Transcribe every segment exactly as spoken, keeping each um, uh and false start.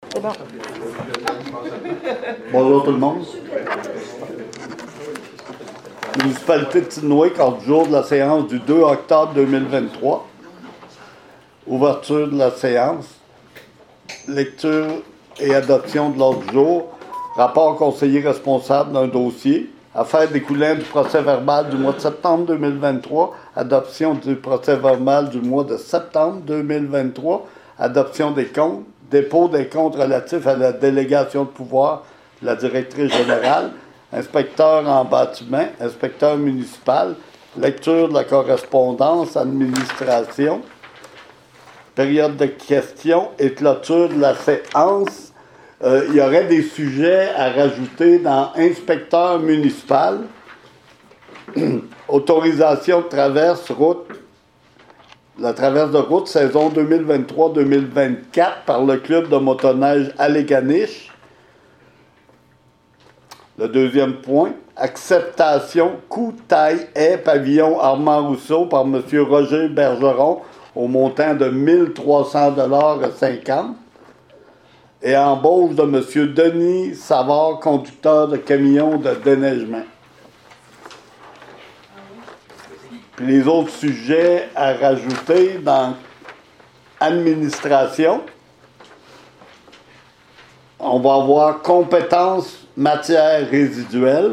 C'est bon. Bonjour tout le monde. Municipalité de Tinoué, quart du jour de la séance du deux octobre deux mille vingt-trois. Ouverture de la séance. Lecture et adoption de l'ordre du jour. Rapport conseiller responsable d'un dossier. Affaire découlant du procès verbal du mois de septembre deux mille vingt-trois. Adoption du procès verbal du mois de septembre deux mille vingt-trois. Adoption des comptes. Dépôt des comptes relatifs à la délégation de pouvoir de la directrice générale. Inspecteur en bâtiment. Inspecteur municipal. Lecture de la correspondance. Administration. Période de questions et clôture de la séance. Euh, il y aurait des sujets à rajouter dans inspecteur municipal, autorisation de traverse route, la traverse de route saison deux mille vingt-trois deux mille vingt-quatre par le club de motoneige Alléganiche. Le deuxième point, acceptation coût taille haie pavillon Armand Rousseau par M. Roger Bergeron au montant de mille trois cents dollars cinquante. Et embauche de M. Denis Savard, conducteur de camion de déneigement. Puis les autres sujets à rajouter dans administration, on va avoir compétences matières résiduelles,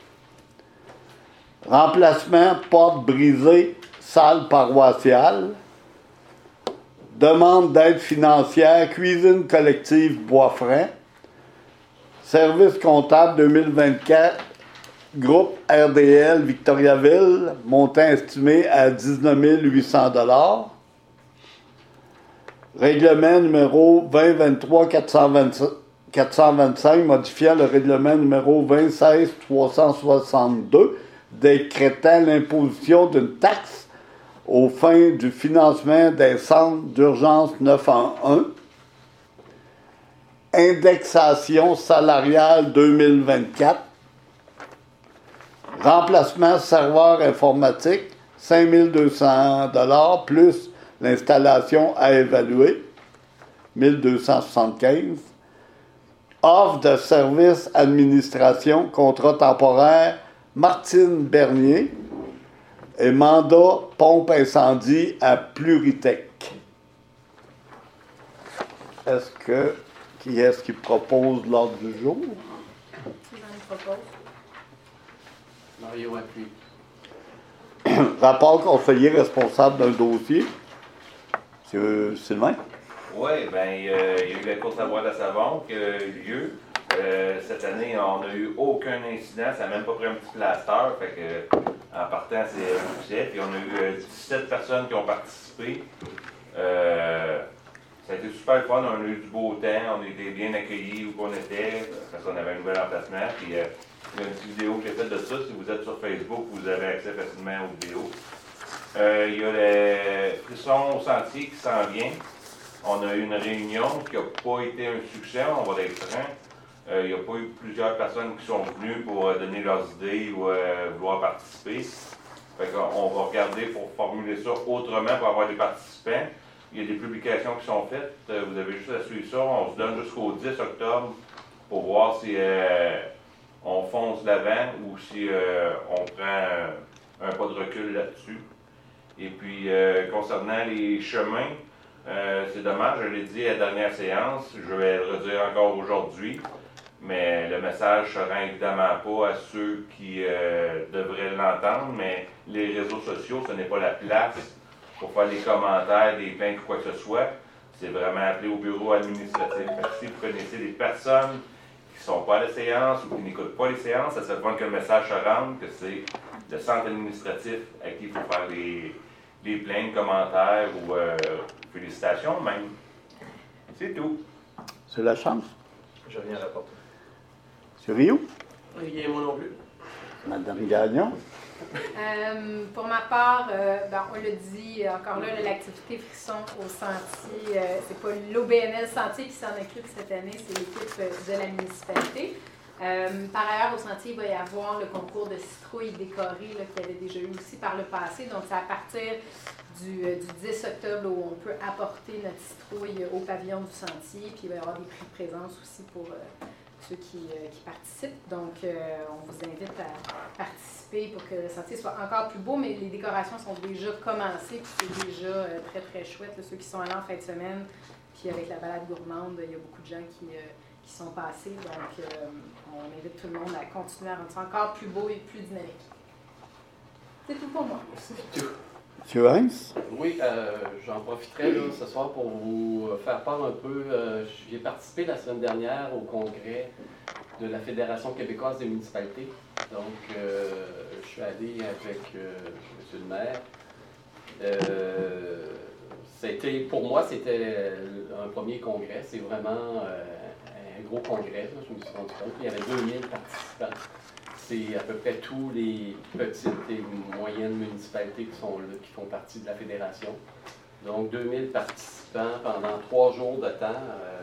remplacement porte brisée, salle paroissiale, demande d'aide financière, cuisine collective Boisfranc, service comptable deux mille vingt-quatre, groupe R D L Victoriaville, montant estimé à dix-neuf mille huit cents dollars. Règlement numéro vingt vingt-trois quatre cent vingt-cinq, modifiant le règlement numéro vingt seize trois cent soixante-deux, décrétant l'imposition d'une taxe aux fins du financement des centres d'urgence neuf un un. Indexation salariale deux mille vingt-quatre. Remplacement serveur informatique, cinq mille deux cents dollars plus l'installation à évaluer, mille deux cent soixante-quinze. Offre de service administration, contrat temporaire, Martine Bernier. Et mandat pompe incendie à Pluritech. Est-ce que... Qui est-ce qui propose l'ordre du jour? Qui j'en propose? Mario appuie. Rapport conseiller responsable d'un dossier. C'est Sylvain? Oui, bien, euh, il y a eu la course à boire de savon qui a eu lieu. Euh, cette année, on n'a eu aucun incident, ça n'a même pas pris un petit plaster, fait que en partant, c'est un succès. Puis on a eu euh, dix-sept personnes qui ont participé. Euh, ça a été super fun, on a eu du beau temps, on a été bien accueillis où on était, parce qu'on avait un nouvel emplacement. Puis euh, il y a une petite vidéo que j'ai faite de ça. Si vous êtes sur Facebook, vous avez accès facilement aux vidéos. Euh, il y a le frisson au sentier qui s'en vient. On a eu une réunion qui n'a pas été un succès, on va être franc. Euh, il n'y a pas eu plusieurs personnes qui sont venues pour euh, donner leurs idées ou euh, vouloir participer. Fait qu'on va regarder pour formuler ça autrement pour avoir des participants. Il y a des publications qui sont faites. Euh, vous avez juste à suivre ça. On se donne jusqu'au dix octobre pour voir si euh, on fonce l'avant ou si euh, on prend un pas de recul là-dessus. Et puis, euh, concernant les chemins, euh, c'est dommage, je l'ai dit à la dernière séance, je vais le redire encore aujourd'hui. Mais le message ne se rend évidemment pas à ceux qui euh, devraient l'entendre, mais les réseaux sociaux, ce n'est pas la place pour faire des commentaires, des plaintes ou quoi que ce soit. C'est vraiment appelé au bureau administratif. Si vous connaissez des personnes qui ne sont pas à la séance ou qui n'écoutent pas les séances, ça serait bon que le message se rende, que c'est le centre administratif à qui il faut faire les, les plaintes, commentaires ou euh, félicitations même. C'est tout. C'est la chance. Je viens rapporter. Monsieur Rio? Rien, moi non plus. Madame Gagnon? Euh, pour ma part, euh, ben, on l'a dit, encore là, l'activité Frisson au Sentier, euh, c'est pas l'O B N L Sentier qui s'en occupe cette année, c'est l'équipe de la municipalité. Euh, par ailleurs, au sentier, il va y avoir le concours de citrouilles décorées là, qu'il y avait déjà eu aussi par le passé. Donc, c'est à partir du, euh, du dix octobre là, où on peut apporter notre citrouille au pavillon du sentier. Puis, il va y avoir des prix de présence aussi pour euh, ceux qui, euh, qui participent. Donc, euh, on vous invite à participer pour que le sentier soit encore plus beau. Mais les décorations sont déjà commencées. Puis, c'est déjà euh, très, très chouette. Là, ceux qui sont allés en fin de semaine, puis avec la balade gourmande, il y a beaucoup de gens qui... Euh, qui sont passés. Donc, euh, on invite tout le monde à continuer à rendre ça encore plus beau et plus dynamique. C'est tout pour moi. C'est tout. Monsieur Heinz? Oui, euh, j'en profiterai là, ce soir pour vous faire part un peu. Euh, j'ai participé la semaine dernière au congrès de la Fédération québécoise des municipalités. Donc, euh, je suis allé avec euh, M. le maire. Euh, c'était, pour moi, c'était un premier congrès. C'est vraiment... Euh, un gros congrès, là, je me suis rendu compte. Il y avait deux mille participants. C'est à peu près tous les petites et moyennes municipalités qui sont là, qui font partie de la fédération. Donc, deux mille participants pendant trois jours de temps.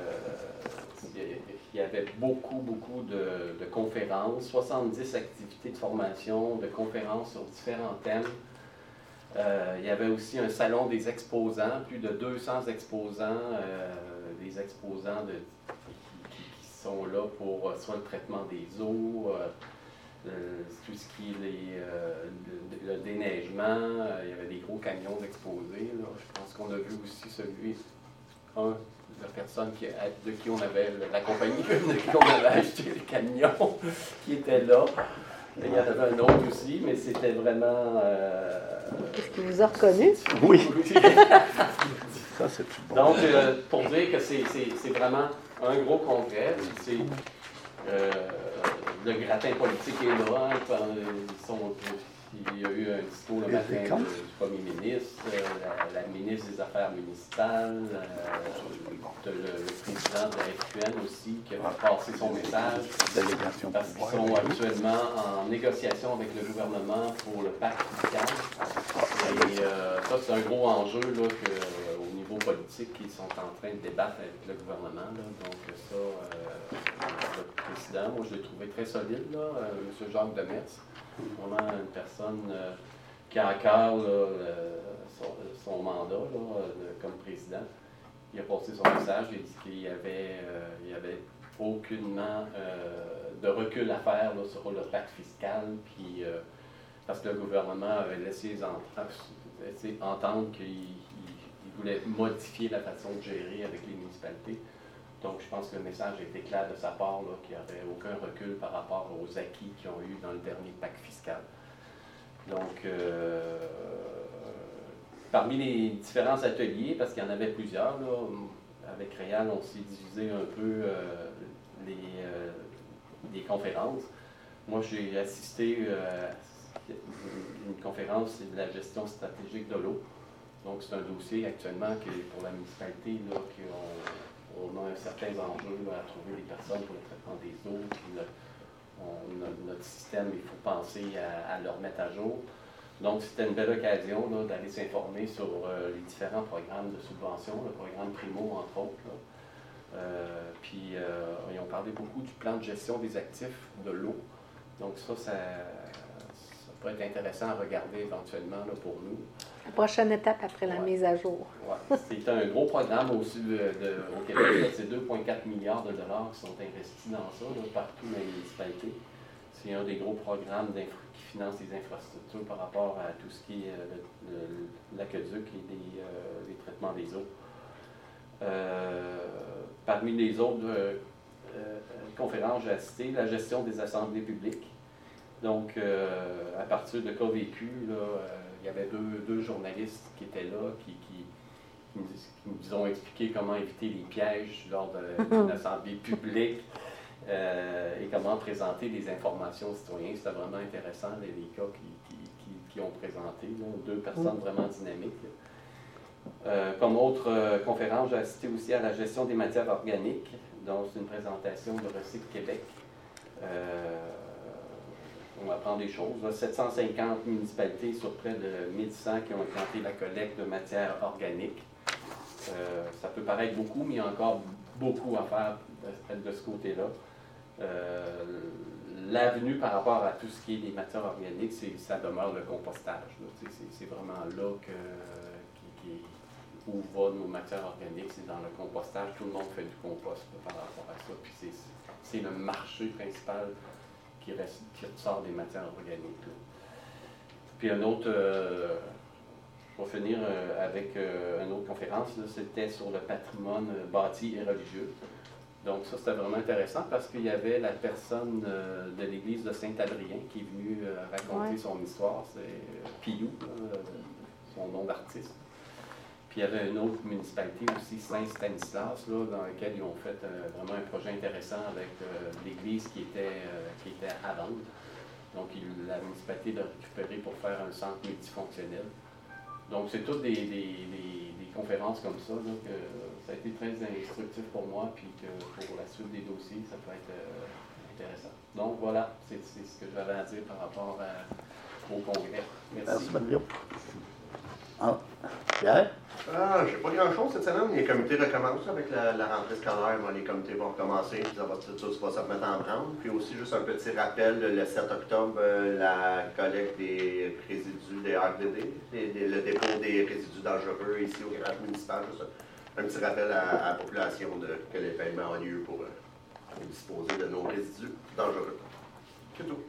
Euh, il y avait beaucoup, beaucoup de, de conférences, soixante-dix activités de formation, de conférences sur différents thèmes. Euh, il y avait aussi un salon des exposants, plus de deux cents exposants, euh, des exposants de sont là pour euh, soit le traitement des eaux, euh, euh, tout ce qui est les, euh, le, le déneigement. Euh, il y avait des gros camions exposés. Là. Je pense qu'on a vu aussi celui, un, la personne qui, de qui on avait, la compagnie de qui on avait acheté les camions, qui était là. Et il y en avait un autre aussi, mais c'était vraiment... Euh, Est-ce qu'il vous a reconnu? Oui. Ça, c'est tout bon. Donc, euh, pour dire que c'est, c'est, c'est vraiment un gros congrès, c'est, euh, le gratin politique est là, hein, ils sont, il y a eu un discours le matin du premier ministre, la, la ministre des Affaires municipales, euh, le, le président de la F Q N aussi, qui a passé son message, parce qu'ils sont actuellement en négociation avec le gouvernement pour le pacte fiscal. Et euh, ça, c'est un gros enjeu là, que, euh, au niveau politique qu'ils sont en train de débattre avec le gouvernement. Là. Donc ça, euh, le président, moi je l'ai trouvé très solide, là, euh, M. Jacques Demers. Vraiment une personne euh, qui a à cœur là, euh, son, son mandat là, de, comme président. Il a passé son message, il a dit qu'il n'y avait, euh, il y avait aucunement euh, de recul à faire là, sur le pacte fiscal, puis, euh, parce que le gouvernement avait laissé laissé entendre qu'il il voulait modifier la façon de gérer avec les municipalités. Donc, je pense que le message était clair de sa part, là, qu'il n'y avait aucun recul par rapport aux acquis qu'ils ont eu dans le dernier pacte fiscal. Donc, euh, parmi les différents ateliers, parce qu'il y en avait plusieurs, là, avec Réal, on s'est divisé un peu euh, les, euh, les conférences. Moi, j'ai assisté euh, à une conférence, c'est de la gestion stratégique de l'eau. Donc, c'est un dossier actuellement qui est pour la municipalité, là, qui ont on a certains enjeux là, à trouver des personnes pour le traitement des eaux. Puis le, on, notre système, il faut penser à, à le remettre à jour. Donc, c'était une belle occasion là, d'aller s'informer sur euh, les différents programmes de subvention, le programme Primo, entre autres. Là. Euh, puis, euh, ils ont parlé beaucoup du plan de gestion des actifs de l'eau. Donc, ça, ça, ça pourrait être intéressant à regarder éventuellement là, pour nous. La prochaine étape après la ouais. mise à jour. Ouais. C'est un gros programme aussi de, de, au Québec. C'est deux virgule quatre milliards de dollars qui sont investis dans ça, là, partout dans les municipalités. C'est un des gros programmes qui finance les infrastructures par rapport à tout ce qui est euh, l'aqueduc et les, euh, les traitements des eaux. Euh, parmi les autres euh, euh, conférences, j'ai assisté la gestion des assemblées publiques. Donc, euh, à partir de cas vécus, là, euh, il y avait deux, deux journalistes qui étaient là, qui, qui, qui, nous, qui nous ont expliqué comment éviter les pièges lors d'une assemblée publique euh, et comment présenter des informations aux citoyens. C'était vraiment intéressant, les, les cas qui, qui, qui, qui ont présenté, là, deux personnes vraiment dynamiques. Euh, comme autre euh, conférence, j'ai assisté aussi à la gestion des matières organiques. Donc, c'est une présentation de Recycle Québec. Euh, On apprend des choses. Là, sept cent cinquante municipalités sur près de mille cent qui ont implanté la collecte de matières organiques. Euh, ça peut paraître beaucoup, mais il y a encore beaucoup à faire de, de ce côté-là. Euh, L'avenue par rapport à tout ce qui est des matières organiques, c'est, ça demeure le compostage. C'est, c'est vraiment là que, qui, qui, où vont nos matières organiques, c'est dans le compostage. Tout le monde fait du compost là, par rapport à ça. Puis c'est, c'est le marché principal qui, reste, qui ressort des matières organiques. Là. Puis un autre, euh, je vais finir euh, avec euh, une autre conférence, là, c'était sur le patrimoine euh, bâti et religieux. Donc ça, c'était vraiment intéressant parce qu'il y avait la personne euh, de l'église de Saint-Adrien qui est venue euh, raconter ouais. son histoire, c'est euh, Piou, là, son nom d'artiste. Puis il y avait une autre municipalité aussi, Saint-Stanislas, là, dans laquelle ils ont fait euh, vraiment un projet intéressant avec euh, l'église qui était, euh, qui était à vendre. Donc il, la municipalité l'a récupéré pour faire un centre multifonctionnel. Donc, c'est toutes des, des, des, des conférences comme ça, là, que ça a été très instructif pour moi, puis que pour la suite des dossiers, ça peut être euh, intéressant. Donc, voilà, c'est, c'est ce que j'avais à dire par rapport à, au congrès. Merci. Merci, Mario. Ah, Pierre? Ah, je n'ai pas grand-chose cette semaine. Les comités recommencent avec la, la rentrée scolaire. Bon, les comités vont recommencer, puis ça va, tout ça, ça va se remettre en branle. Puis aussi, juste un petit rappel, le sept octobre, euh, la collecte des résidus des R D D, les, les, le dépôt des résidus dangereux ici au garage municipal. Juste un, un petit rappel à, à la population de, que l'événement a lieu pour euh, disposer de nos résidus dangereux. C'est tout.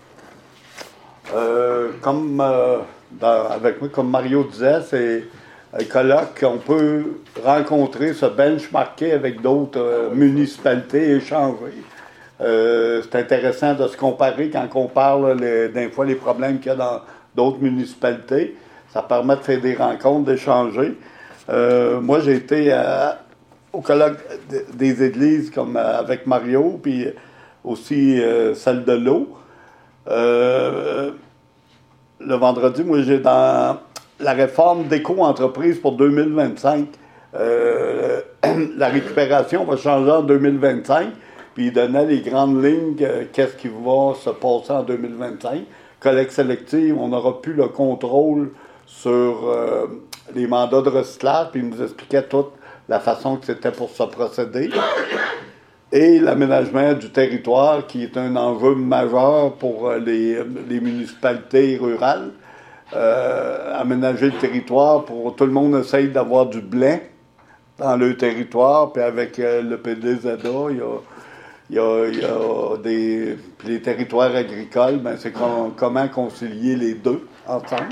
Euh, comme, euh, dans, avec moi, comme Mario disait, c'est un colloque qu'on peut rencontrer, se benchmarker avec d'autres euh, municipalités, échanger. Euh, c'est intéressant de se comparer quand on parle les, des fois les problèmes qu'il y a dans d'autres municipalités. Ça permet de faire des rencontres, d'échanger. Euh, moi, j'ai été à, au colloque des églises comme avec Mario, puis aussi euh, celle de l'eau. Euh, le vendredi, moi, j'ai dans la réforme d'éco-entreprise pour deux mille vingt-cinq. Euh, la récupération va changer en deux mille vingt-cinq, puis il donnait les grandes lignes, euh, qu'est-ce qui va se passer en deux mille vingt-cinq. Collecte sélective, on n'aura plus le contrôle sur euh, les mandats de recyclage, puis il nous expliquait toute la façon que c'était pour se procéder. Et l'aménagement du territoire, qui est un enjeu majeur pour les, les municipalités rurales. Euh, aménager le territoire pour tout le monde essaye d'avoir du blé dans le territoire, puis avec euh, le P D Z A, il y a, il y a, il y a des... Puis les territoires agricoles, ben c'est com- comment concilier les deux ensemble.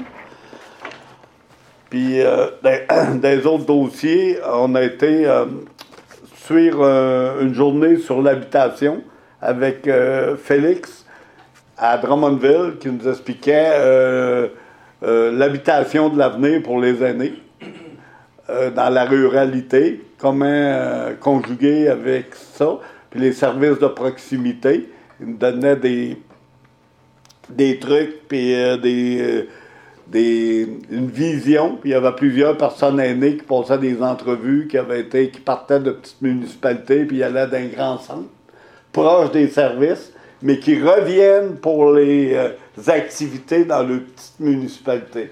Puis euh, dans, dans les autres dossiers, on a été... Euh, suivre euh, une journée sur l'habitation avec euh, Félix à Drummondville qui nous expliquait euh, euh, l'habitation de l'avenir pour les aînés euh, dans la ruralité, comment euh, conjuguer avec ça, puis les services de proximité. Il nous donnait des, des trucs, puis euh, des... Euh, Des, une vision, puis il y avait plusieurs personnes aînées qui passaient des entrevues, qui avaient été, qui partaient de petites municipalités, puis ils allaient d'un grand centre, proche des services, mais qui reviennent pour les euh, activités dans leur petite municipalité.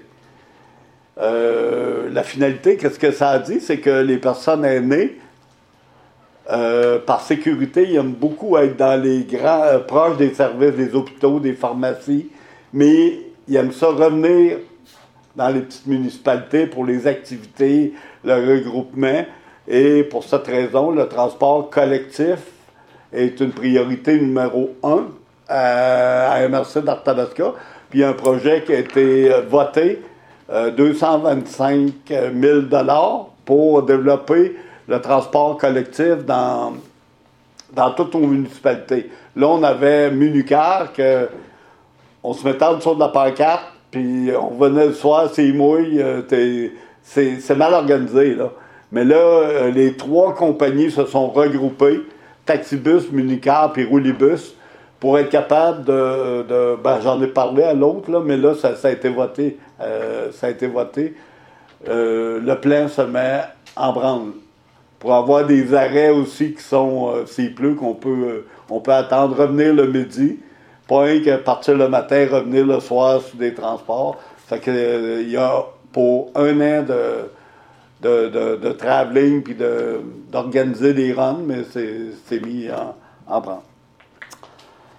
Euh, la finalité, qu'est-ce que ça a dit? C'est que les personnes aînées, euh, par sécurité, ils aiment beaucoup être dans les grands, euh, proches des services, des hôpitaux, des pharmacies, mais ils aiment ça revenir dans les petites municipalités pour les activités, le regroupement. Et pour cette raison, le transport collectif est une priorité numéro un à, à M R C d'Arthabasca. Puis il y a un projet qui a été voté, euh, deux cent vingt-cinq mille dollars pour développer le transport collectif dans, dans toutes nos municipalités. Là, on avait Municar, que on se mettait en dessous de la pancarte, puis on venait le soir, c'est mouille, euh, c'est, c'est mal organisé, là. Mais là, euh, les trois compagnies se sont regroupées, Taxibus, Municar, puis Roulibus, pour être capable de... de ben, j'en ai parlé à l'autre, là, mais là, ça, ça a été voté. Euh, ça a été voté. Euh, le plan se met en branle. Pour avoir des arrêts aussi qui sont, euh, s'il pleut, qu'on peut, euh, on peut attendre, revenir le midi. Pas un que partir le matin, revenir le soir sur des transports. Fait que euh, il y a pour un an de, de, de, de travelling puis de, d'organiser des runs, mais c'est, c'est mis en, en branle.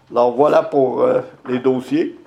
Alors voilà pour euh, les dossiers.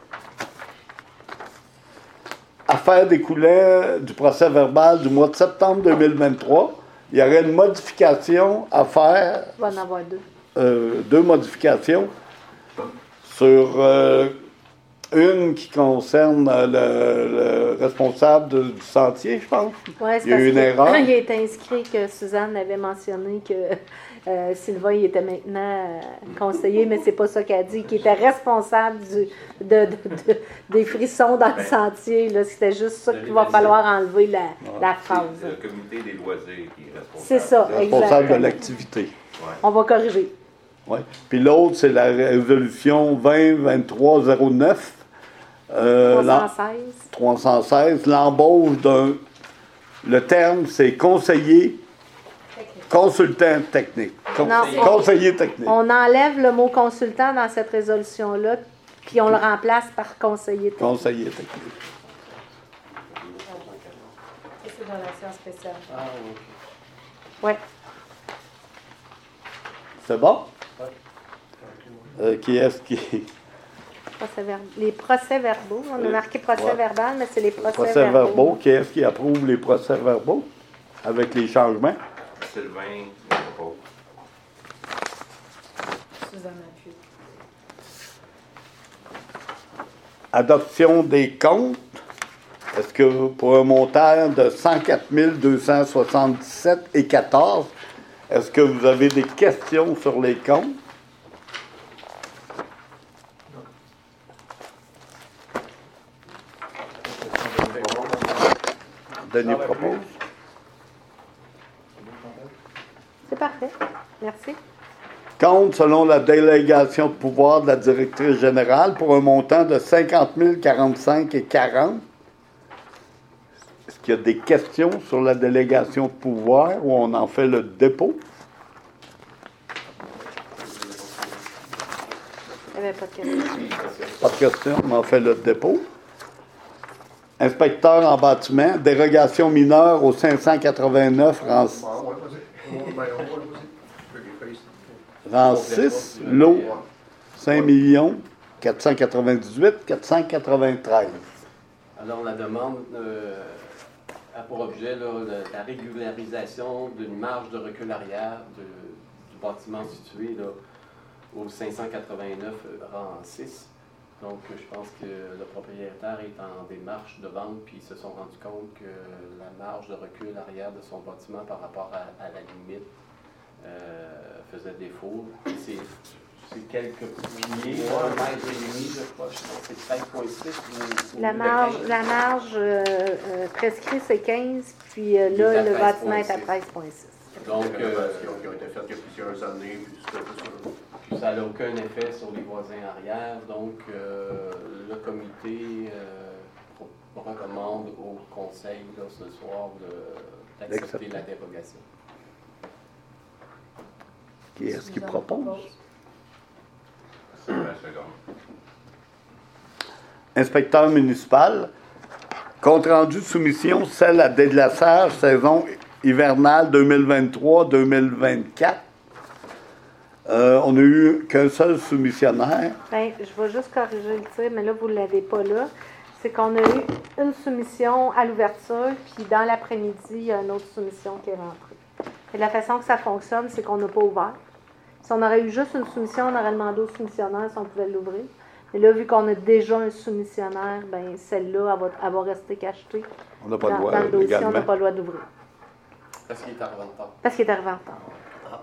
Affaire découlant du procès verbal du mois de septembre deux mille vingt-trois. Il y aurait une modification à faire. Il va en avoir deux. Euh, deux modifications sur euh, une qui concerne le, le responsable de- du sentier, je pense. Ouais, c'est Il y a parce eu une que- erreur. Il est inscrit que Suzanne avait mentionné que euh, Sylvain il était maintenant euh, conseiller, mais c'est pas ça qu'elle a dit, qu'il était responsable du, de, de- de- des frissons dans le sentier. Là. C'était juste ça qu'il va falloir enlever la, la phrase. C'est le comité des loisirs qui est responsable. C'est ça, Responsable de exactement. l'activité. On va corriger. Ouais. Puis l'autre, c'est la résolution vingt vingt-trois zéro neuf. Euh, trois cent seize. trois cent seize, l'embauche d'un. Le terme, c'est conseiller, consultant technique. Con- Non. conseiller technique. On enlève le mot consultant dans cette résolution-là, puis on le remplace par conseiller technique. Conseiller technique. Ça, c'est dans l'action spéciale. Ah, ok. Oui. C'est bon? Euh, qui est-ce qui. Procès ver- Les procès-verbaux. On a marqué procès Ouais. verbal, mais c'est les procès-verbaux. Procès-verbaux. Qui est-ce qui approuve les procès-verbaux avec les changements? Sylvain, le propos. Suzanne appuie. Adoption des comptes. Est-ce que pour un montant de cent quatre mille deux cent soixante-dix-sept et quatorze, est-ce que vous avez des questions sur les comptes? Denis propose. C'est parfait. Merci. Compte selon la délégation de pouvoir de la directrice générale pour un montant de cinquante mille quarante-cinq et quarante. Est-ce qu'il y a des questions sur la délégation de pouvoir où on en fait le dépôt? Il n'y avait pas de question. Pas de question, on en fait le dépôt. Inspecteur en bâtiment, dérogation mineure au cinq cent quatre-vingt-neuf, rang, Bon, ouais, vas-y. Ouais, ben, on va, vas-y. Je peux les faire ici. rang six, lot cinq millions quatre cent quatre-vingt-dix-huit quatre cent quatre-vingt-treize. Alors, la demande euh, a pour objet là, le- la régularisation d'une marge de recul arrière de- du bâtiment situé là, au cinq cent quatre-vingt-neuf euh, rang six. Donc, euh, je pense que le propriétaire est en démarche de vente, puis ils se sont rendus compte que la marge de recul arrière de son bâtiment par rapport à, à la limite euh, faisait défaut. C'est c'est quelques pieds, un mètre et demi, je crois. Je pense que c'est treize virgule six. ou- ou La le marge, quinze. la marge euh, euh, prescrite, c'est quinze, puis euh, Il est là, à le bâtiment est à treize treize virgule six. Donc, Des euh, rénovations qui ont été faites il y a plusieurs années, puis tout ça, tout ça. puis ça n'a aucun effet sur les voisins arrière. Donc, euh, le comité euh, pro- recommande au conseil là, ce soir de- d'accepter D'accepter. la dérogation. Qui est-ce qui Suzanne propose? Sylvain, seconde. Inspecteur municipal, compte rendu de soumission, celle à déglaçage, saison hivernale deux mille vingt-trois deux mille vingt-quatre. Euh, on n'a eu qu'un seul soumissionnaire. Bien, je vais juste corriger le tir, mais là, vous ne l'avez pas là. C'est qu'on a eu une soumission à l'ouverture, puis dans l'après-midi, il y a une autre soumission qui est rentrée. Et la façon que ça fonctionne, c'est qu'on n'a pas ouvert. Si on aurait eu juste une soumission, on aurait demandé au soumissionnaire si on pouvait l'ouvrir. Mais là, vu qu'on a déjà un soumissionnaire, ben celle-là, elle va, elle va rester cachetée. On n'a pas le Dans, droit dans le dossier, on légalement. n'a pas le droit d'ouvrir. Parce qu'il est arrivé en retard. Parce qu'il est arrivé en retard.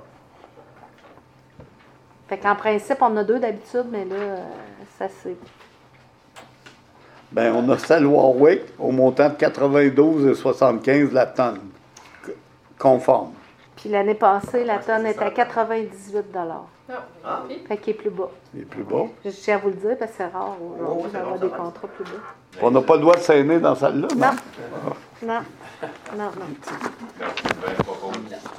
Fait qu'en principe, on en a deux d'habitude, mais là, euh, ça c'est. Ben, on a celle Warwick au montant de quatre-vingt-douze virgule soixante-quinze la tonne, c- conforme. Puis l'année passée, la tonne était à quatre-vingt-dix-huit dollars. Non, Ah. puis, Fait qu'il est plus bas. Il est plus bas. Je tiens à vous le dire parce que c'est rare aujourd'hui Oh, c'est d'avoir bon, ça des va. contrats plus bas. On n'a pas le droit de s'aîner dans celle-là, non? Non. Non. Non, non. Quand Sylvain propose.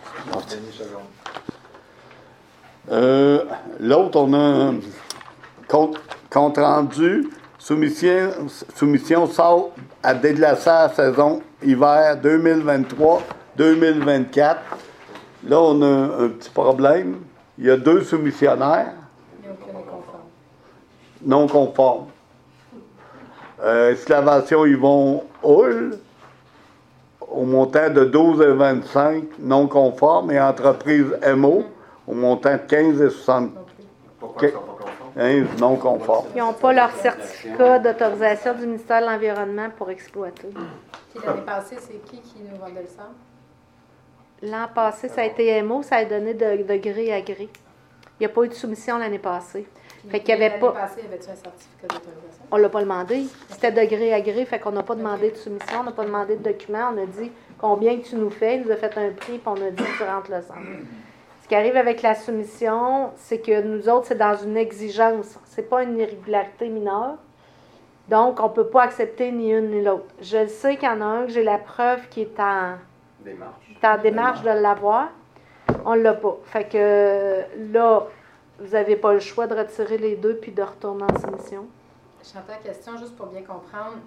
Euh, L'autre, on a un compte, compte rendu, soumission, soumission sort à déglaçage saison hiver deux mille vingt-trois deux mille vingt-quatre. Là, on a un petit problème. Il y a deux soumissionnaires. il n'y a aucun conforme. non conforme. Euh, excavation Yvon Hull, au montant de douze et vingt-cinq, non conforme, et entreprise M O, au montant de quinze et soixante-quinze, Pourquoi ils ne sont pas conformes? non conforme. Ils n'ont pas leur certificat d'autorisation du ministère de l'Environnement pour exploiter. Puis l'année passée, c'est qui qui nous vendait le sable? L'an passé, ça a été M O, ça a donné de, de gré à gré. Il n'y a pas eu de soumission l'année passée. Fait qu'il y avait pas. L'année passée, y avait-tu un certificat d'autorisation? On ne l'a pas demandé. C'était de gré à gré, fait qu'on n'a pas demandé de soumission, on n'a pas demandé de document. On a dit combien que tu nous fais. Il nous a fait un prix, puis on a dit tu rentres le centre. Ce qui arrive avec la soumission, c'est que nous autres, c'est dans une exigence. C'est pas une irrégularité mineure. Donc, on ne peut pas accepter ni une ni l'autre. Je sais qu'il y en a un que j'ai la preuve qui est en Démarche. est en démarche de l'avoir. On ne l'a pas. Fait que là, vous n'avez pas le choix de retirer les deux puis de retourner en soumission. Chantal, question juste pour bien comprendre.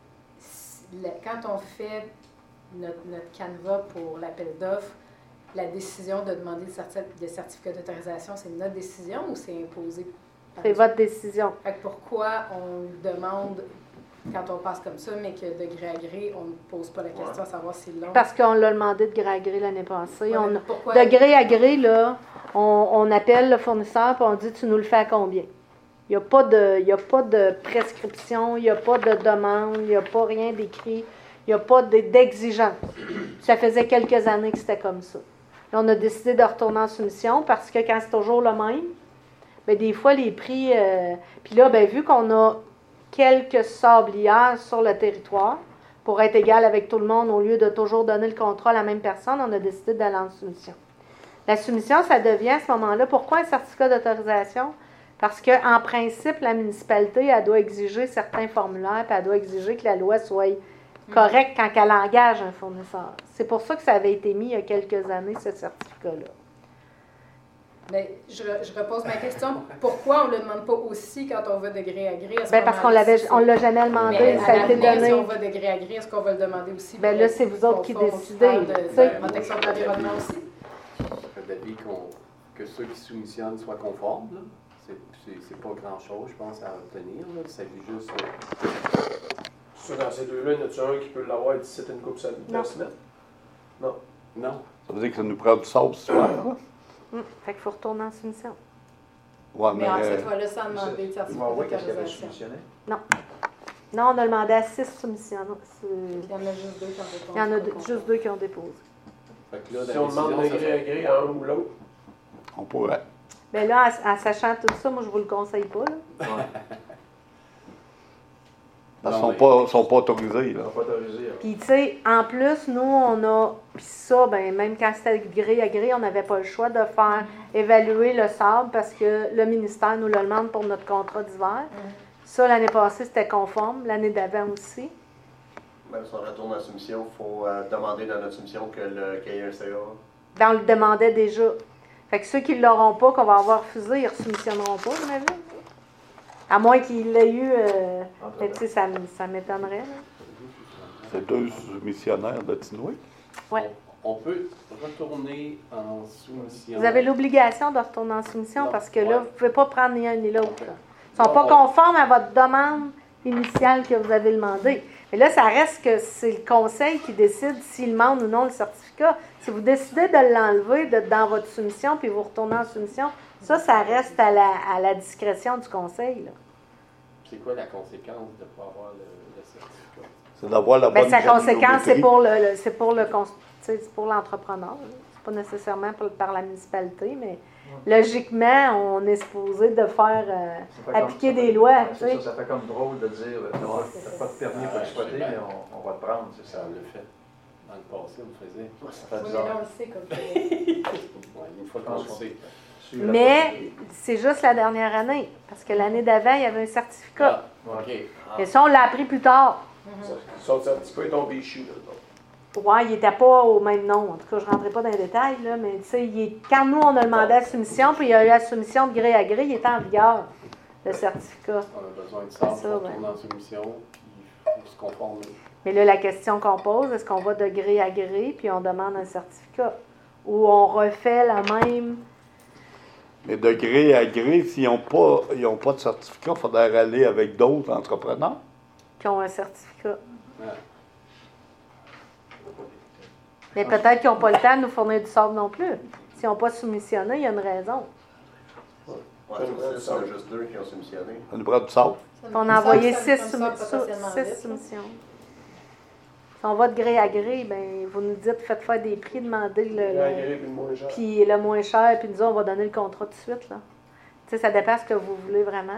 Si- la- Quand on fait notre, notre canevas pour l'appel d'offres, la décision de demander le certi- le certificat d'autorisation, c'est notre décision ou c'est imposé? par C'est les votre décision. Fait que pourquoi on demande, quand on passe comme ça, mais que de gré à gré, on ne pose pas la question à savoir si c'est long? Parce qu'on l'a demandé de gré à gré l'année passée. Ouais, On- mais pourquoi? de gré à gré, là, on, on appelle le fournisseur et on dit tu nous le fais à combien? Il n'y a pas de, il y a pas de prescription, il n'y a pas de demande, il n'y a pas rien d'écrit, il n'y a pas de- d'exigence. Ça faisait quelques années que c'était comme ça. Là, on a décidé de retourner en soumission parce que quand c'est toujours le même, bien, des fois, les prix... euh, Puis là, bien, vu qu'on a quelques sablières sur le territoire, pour être égal avec tout le monde, au lieu de toujours donner le contrat à la même personne, on a décidé d'aller en soumission. La soumission, ça devient à ce moment-là, pourquoi un certificat d'autorisation? Parce qu'en principe, la municipalité, elle doit exiger certains formulaires, puis elle doit exiger que la loi soit correcte quand elle engage un fournisseur. C'est pour ça que ça avait été mis il y a quelques années, ce certificat-là. Ben, je, re- je repose ma question. Pourquoi on ne le demande pas aussi quand on va de gré à gré? À ce Bien, parce qu'on moment-là, l'avait, si on c'est- l'a jamais demandé, Mais ça à a été l'avenir, si on donné. va de gré à gré, est-ce qu'on va le demander aussi? Ben pour là, être c'est vous autres qui conforme? décidez, On parle de, tu sais. de protection de l'environnement aussi? Je serais d'avis qu'on- que ceux qui soumissionnent soient conformes. là. C'est- C'est c'est pas grand-chose, je pense, à obtenir. là. Il s'agit juste. euh, Ça, dans ces deux-là, il y en a-tu un qui peut l'avoir d'ici une couple de Non. semaines? Non. Ça veut dire que ça nous prend du sable ce soir, là? Hum, Fait qu'il faut retourner en soumission. Ouais, Mais en mais, cette euh, fois-là, sans demander de certificat Huawei, qu'est-ce qu'il avait d'autorisation. soumissionné? Non, on a demandé à six soumissions. C'est- Il y en a juste deux qui ont répondu. Il y en a pas deux- conforme. juste deux qui ont déposé. Fait que là, Si la on demande de décision, ça gré à fait- gré à un ou l'autre, on pourrait. Mais là, en, en sachant tout ça, moi, je vous le conseille pas. Là. Parce qu'ils Non, sont mais- pas, sont pas autorisés, Ils là. n'ont pas autorisé. Puis, tu sais, en plus, nous, on a. Puis ça, ben, même quand c'était gré à gré, on n'avait pas le choix de faire évaluer le sable parce que le ministère nous le demande pour notre contrat d'hiver. Ça, l'année passée, c'était conforme. L'année d'avant aussi. Même si on retourne en soumission, il faut euh, demander dans notre soumission que le- qu'il y ait un C A. Ben, on le demandait déjà. Fait que ceux qui ne l'auront pas, qu'on va avoir refusé, ils ne resoumissionneront pas, j'imagine. À moins qu'il l'ait eu. Euh, mais tu sais, ça, m- ça m'étonnerait. là. C'est deux missionnaires de Tinoué. Ouais. On, on peut retourner en soumission. Vous avez l'obligation de retourner en soumission Non. parce que là, Ouais. vous ne pouvez pas prendre ni un ni l'autre. Ok. là. Ils ne sont Non, pas on- conformes à votre demande initiale que vous avez demandée. Mais là, ça reste que c'est le conseil qui décide s'il demande ou non le certificat. Si vous décidez de l'enlever de, dans votre soumission puis vous retournez en soumission, ça, ça reste à la, à la discrétion du conseil. Là. C'est quoi la conséquence de ne pas avoir le, le certificat? C'est d'avoir la Ben, bonne sa conséquence, c'est granulométrie. pour le, le- c'est pour le cons- tu sais, c'est pour l'entrepreneur. là. C'est pas nécessairement pour- par la municipalité, mais logiquement, on est supposé de faire euh, Ça fait appliquer comme- ça des fait- lois. ouais, tu c'est sais. ça, ça fait comme drôle de dire euh, t'as pas- t'as pas de permis pour Ouais, exploiter, je sais mais bien. on, on va te prendre, c'est Ça, ça. on l'a fait. Dans le passé, on le faisait. Ça fait Oui, mais bizarre. là, on le sait comme ça. Ouais, une fois qu'on le sait. Suivre la Mais procédure. c'est juste la dernière année, parce que l'année d'avant, il y avait un certificat. Ah, OK. Ah. Et ça, on l'a appris plus tard. son certificat est tombé ici. Là, donc. Ouais, il n'était pas au même nom. En tout cas, je ne rentrerai pas dans les détails, là, mais tu sais, il est- quand nous, on a demandé la soumission, puis il y a eu la soumission de gré à gré, il était en vigueur, le certificat. On a besoin de sable C'est ça, pour ouais. retourner en soumission. Il faut se conformer. Mais là, la question qu'on pose, est-ce qu'on va de gré à gré, puis on demande un certificat? Ou on refait la même Mais de gré à gré, s'ils n'ont pas, ils ont pas de certificat, il faudrait aller avec d'autres entrepreneurs. Qui ont un certificat. Ouais. Mais peut-être qu'ils n'ont pas le temps de nous fournir du sable non plus. S'ils n'ont pas soumissionné, il y a une raison. Ouais, c'est pour ça, il y en a juste deux qui ont soumissionné. Un bras de sable. On a envoyé Ça, ça six, me semble soumis- potentiellement six vite, là. soumissions. Si on va de gré à gré, ben, vous nous dites, faites faire des prix, demandez le, Le le- gré puis le moins cher. puis le moins cher, puis nous autres, on va donner le contrat tout de suite. Là. Tu sais, ça dépend de ce que vous voulez vraiment.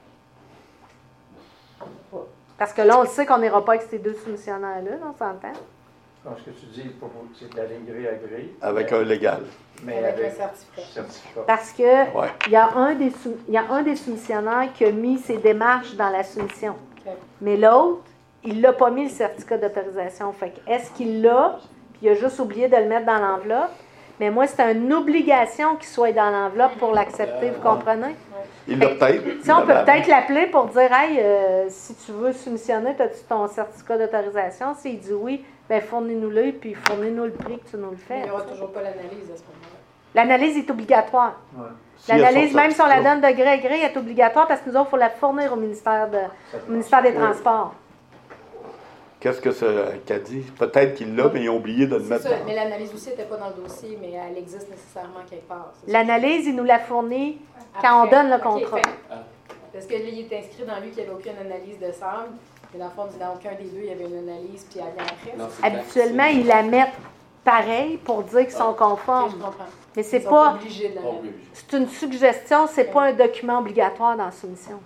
Là. Parce que là, on le sait qu'on n'ira pas avec ces deux soumissionnaires-là, on s'entend. Donc, ce que tu dis, pour vous, c'est d'aller gré à gré. Avec mais, un légal. Mais Avec avec un certificat. certificat. Parce que Ouais. il y a un des sou- il y a un des soumissionnaires qui a mis ses démarches dans la soumission. OK. Mais l'autre, il l'a pas mis le certificat d'autorisation. Fait que est-ce qu'il l'a, puis il a juste oublié de le mettre dans l'enveloppe? Mais moi, c'est une obligation qu'il soit dans l'enveloppe pour l'accepter, vous comprenez? Il l'a peut-être. Si on il peut l'avait peut-être l'appeler pour dire, hey, euh, si tu veux soumissionner, as-tu ton certificat d'autorisation? S'il dit oui, bien fournis-nous-le, puis fournis-nous le prix que tu nous le Mais fais. il n'y aura toujours pas l'analyse à ce moment-là. L'analyse est obligatoire. Ouais. S'il y a son L'analyse, même si on la certificat. donne de gré à gré, est obligatoire parce que nous autres, il faut la fournir au ministère, de, au ministère des Transports. Qu'est-ce que ça qu'a dit? Peut-être qu'il l'a, mais ils ont oublié de le C'est mettre ça, dans. mais l'analyse aussi n'était pas dans le dossier, mais elle existe nécessairement quelque part. c'est ça. L'analyse, il nous la fournit quand on Après. donne le OK, contrat. fait- Ah. Parce que là, il est inscrit dans lui qu'il n'y avait aucune analyse de sable. Mais dans le fond, dans aucun des deux, il y avait une analyse, puis elle vient après. Non, c'est c'est Habituellement, taxé. ils la mettent pareil pour dire qu'ils sont ça? OK, conformes. je comprends. Mais c'est Ils sont pas. obligés de Pas l'analyser. obligé. C'est une suggestion, c'est pas un document obligatoire dans la soumission.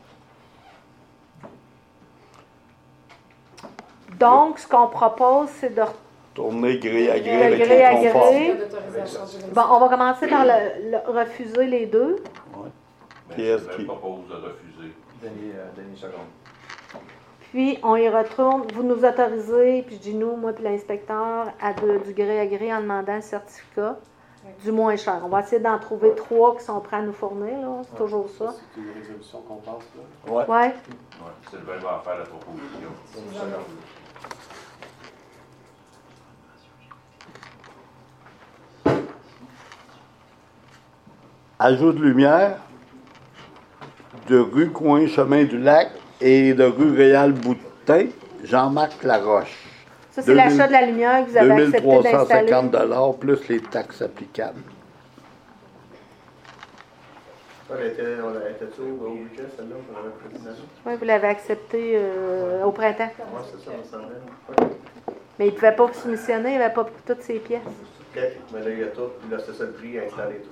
Donc, ce qu'on propose, c'est de. Tourner gré à gré De avec gré les à conformes. gré. D'autorisation du ministère. Bon, on va commencer par le, le- refuser les deux. Mais Puis je est-ce me qu'il- propose de refuser. Denis, euh, Denis Seconde. Puis, on y retourne. Vous nous autorisez, puis je dis nous, moi, puis l'inspecteur, à de- du gré à gré en demandant le certificat du moins cher. On va essayer d'en trouver trois qui sont prêts à nous fournir, là. C'est toujours ça. C'est une résolution qu'on passe là. Ouais. Ouais. Ouais, Sylvain va en faire la proposition. Denis Seconde. Ajout de lumière de rue Coin Chemin du Lac et de rue Réal Boutin, Jean-Marc Laroche. Ça, c'est deux mille l'achat de la lumière que vous avez accepté deux mille trois cent d'installer. cinquante dollars plus les taxes applicables. Elle était, on a été au au budget, celle-là, on avait pris ça. Oui, vous l'avez accepté euh, au printemps. Ouais, c'est ça, on s'en va. Ouais. Mais il ne pouvait pas soumissionner, il n'avait pas toutes ses pièces. OK, mais là, il y a tout. Là, c'est ça le prix à installer tout.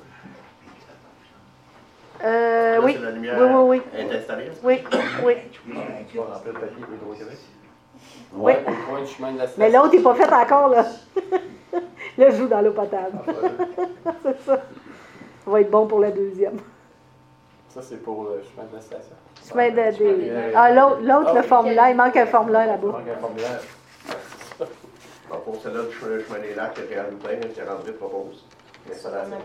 Euh, Là, oui. c'est la lumière Oui, oui, oui. est installée. Oui, oui. Tu vas remplir le papier hydro-électrique. Oui. Au coin du chemin de la Mais station. l'autre, il n'est pas fait encore, là. Là, je joue dans l'eau potable. C'est ça. Ça va être bon pour la deuxième. Ça, c'est pour le chemin de la station. Chemin de, des... Ah, l'autre, l'autre, le formulaire, il manque un formulaire Il là-bas. manque un formulaire. Bon, pour celle-là, le chemin, le chemin des lacs, le Réal Boutin, le Pierre-André propose. L'installation.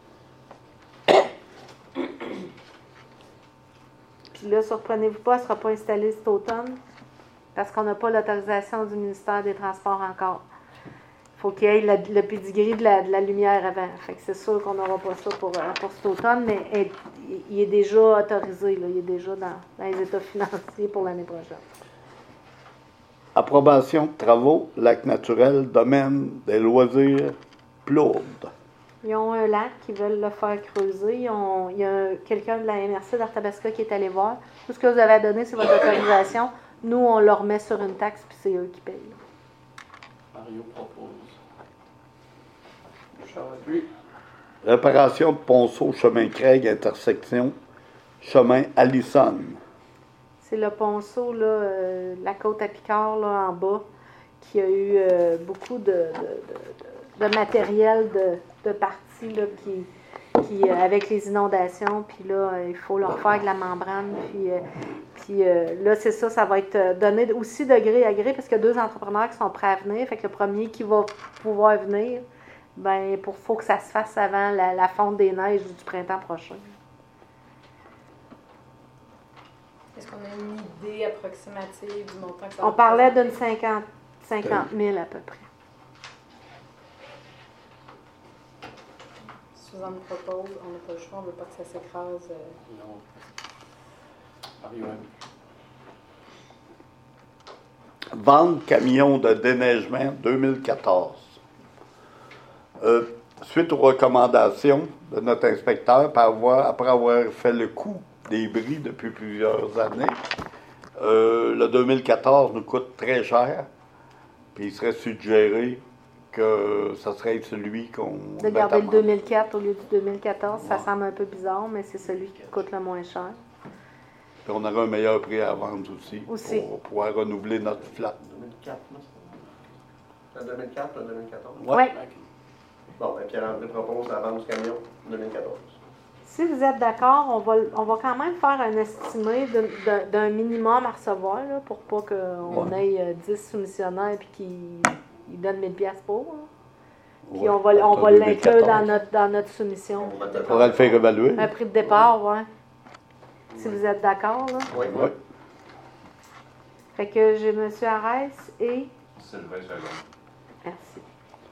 Puis là, surprenez-vous pas, elle ne sera pas installée cet automne parce qu'on n'a pas l'autorisation du ministère des Transports encore. Il faut qu'il y ait le, le pedigree de la, de la lumière avant. Fait que c'est sûr qu'on n'aura pas ça pour, euh, pour cet automne, mais elle- il est déjà autorisé, là. Il est déjà dans, dans les états financiers pour l'année prochaine. Approbation de travaux, lac naturel, domaine des loisirs, Plourde. Ils ont un lac, ils veulent le faire creuser. Ils ont- il y a un- quelqu'un de la M R C d'Arthabasca qui est allé voir. Tout ce que vous avez à donner, c'est votre autorisation. Nous, on le remet sur une taxe, puis c'est eux qui payent. Mario propose. Charles, lui. Réparation de ponceau, chemin Craig, intersection, chemin Allison. C'est le ponceau, là, euh, la côte à Picard, là, en bas, qui a eu euh, beaucoup de, de, de- de- de matériel de, de parties, là, qui, qui, euh, avec les inondations. Puis là, euh, il faut leur faire avec la membrane. Puis, euh, puis euh, là, c'est ça, ça va être euh, donné aussi de gré à gré, parce qu'il y a deux entrepreneurs qui sont prêts à venir. Fait que le premier qui va pouvoir venir, ben, pour faut que ça se fasse avant la, la fonte des neiges du printemps prochain. Est-ce qu'on a une idée approximative du montant que ça On va parlait représenter? d'une cinquante, cinquante mille à peu près. Suzanne propose, on n'a pas le choix, on ne veut pas que ça s'écrase. euh. Non. Mario aime. Vente camion de déneigement deux mille quatorze. Euh, suite aux recommandations de notre inspecteur, par avoir- après avoir fait le coût des bris depuis plusieurs années, euh, le deux mille quatorze nous coûte très cher. Puis il serait suggéré que ça serait celui qu'on... De mette garder à le vendre. deux mille quatre au lieu du deux mille quatorze, ça Ouais. semble un peu bizarre, mais c'est celui qui coûte le moins cher. Puis on aura un meilleur prix à vendre aussi, Aussi. pour pouvoir renouveler notre flotte. deux mille quatre, non? C'est deux mille quatre, deux mille quatorze? Oui. Bon, ben Pierre-André propose la vente du camion deux mille quatorze. Si vous êtes d'accord, on va, on va quand même faire un estimé d'un- d'un- d'un minimum à recevoir, là, pour pas qu'on Ouais. ait euh, dix soumissionnaires et qu'ils ils donnent mille piastres pour. Là. Puis Ouais, on va, on pour va deux mille l'inclure quatorze. dans notre, dans notre soumission. On va te Il faudra le faire évaluer. Un prix de départ, ouais. Si vous êtes d'accord, là. Oui, oui. Oui. Fait que j'ai M. Arès et... Sylvain Second. Merci.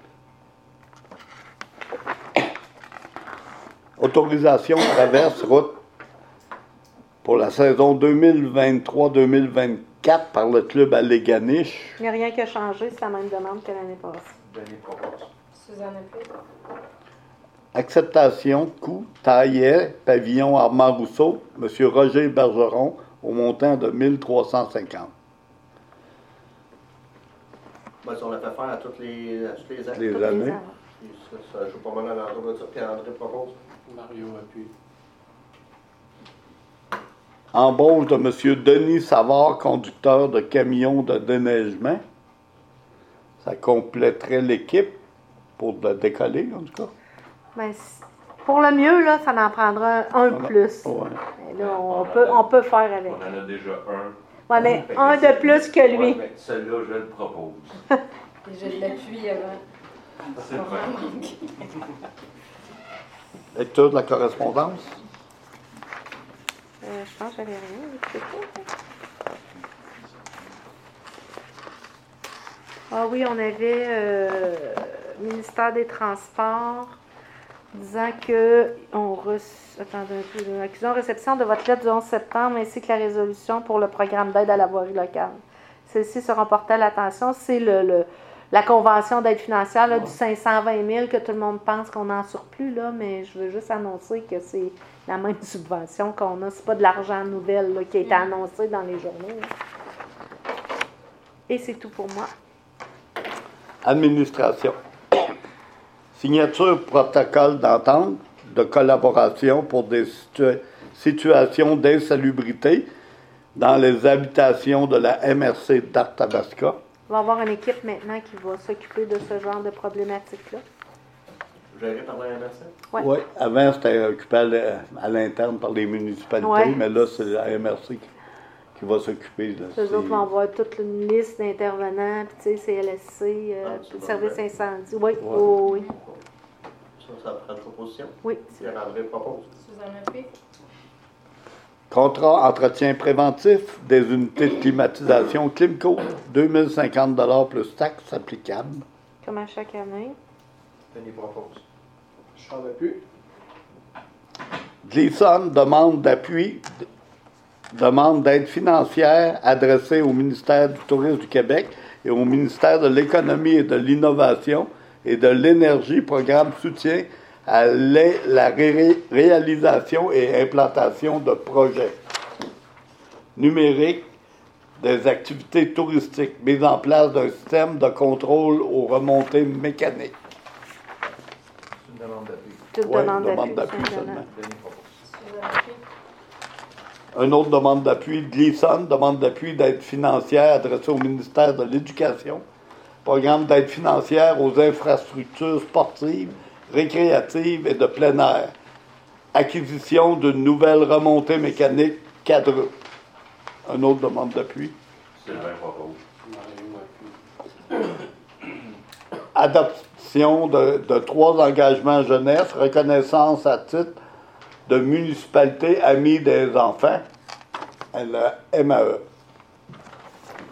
Autorisation traverse route pour la saison deux mille vingt-trois deux mille vingt-quatre par le club Alléganiche. Il n'y a rien qui a changé, c'est la même demande que l'année passée. Denis propose. Suzanne Appel. Acceptation, coût, taillet, pavillon Armand Rousseau, M. Roger Bergeron, au montant de mille trois cent cinquante. Ben, si on l'a fait faire à toutes les, à toutes les années. Les Toutes les années. ans. Puis Ça, ça joue pas mal à l'endroit de ça. Pierre-André propose. Mario appuie. Embauche de M. Denis Savard, conducteur de camion de déneigement. Ça compléterait l'équipe pour le décoller, en tout cas. Ben, c- pour le mieux, là, ça en prendra un de Voilà. plus. Ouais. Mais là, on, peut, on peut faire avec. On en a déjà un. Ouais, mais Fait que un c'est- de plus que Ouais, lui. mais celui-là, je le propose. Et je l'appuie avant. C'est le fun. Lecture de la correspondance. Euh, je pense que j'avais rien. Je sais pas. Ah oui, on avait euh, ministère des Transports disant que on reçu, attendez un peu, accusant réception de votre lettre du onze septembre ainsi que la résolution pour le programme d'aide à la voirie locale. Celle-ci sera portée à l'attention. C'est le, le- la convention d'aide financière là, du cinq cent vingt mille que tout le monde pense qu'on a en surplus, là, mais je veux juste annoncer que c'est la même subvention qu'on a. C'est pas de l'argent nouvelle là, qui a été annoncé dans les journaux. là. Et c'est tout pour moi. Administration. Signature protocole d'entente de collaboration pour des situa- situations d'insalubrité dans les habitations de la M R C d'Arthabasca. On va avoir une équipe maintenant qui va s'occuper de ce genre de problématiques-là. Géré par la M R C. Ouais. Oui, avant c'était occupé à l'- à l'interne par les municipalités, Ouais. mais là c'est la M R C qui, qui va s'occuper. là. Eux C'est- autres vont avoir toute une liste d'intervenants, puis tu sais, C L S C, euh, Ah, c'est bon, service ouais. incendie. Oui, oui, oui. Ça, ça prend une proposition. Oui. Pierre-André propose. Suzanne Appel. Contrat entretien préventif des unités de climatisation Climco, deux mille cinquante dollars plus taxes applicables. Comme à chaque année. Denis propose. Charles Appuie. Gleason demande d'appui, demande d'aide financière adressée au ministère du Tourisme du Québec et au ministère de l'Économie et de l'Innovation et de l'Énergie, programme soutien à l'é- la ré- réalisation et implantation de projets numériques des activités touristiques, mise en place d'un système de contrôle aux remontées mécaniques. C'est une demande d'appui. Toute Ouais, demande demande d'appui. d'appui simplement. seulement. Denis propose. Suzanne Appel. Une autre demande d'appui, Gleason, demande d'appui d'aide financière adressée au ministère de l'Éducation. Programme d'aide financière aux infrastructures sportives, récréatives et de plein air. Acquisition d'une nouvelle remontée mécanique quadruple. Une autre demande d'appui. Sylvain propose. Mario appuie. Adoption de, de trois engagements jeunesse, reconnaissance à titre de municipalité amie des enfants, la M A E.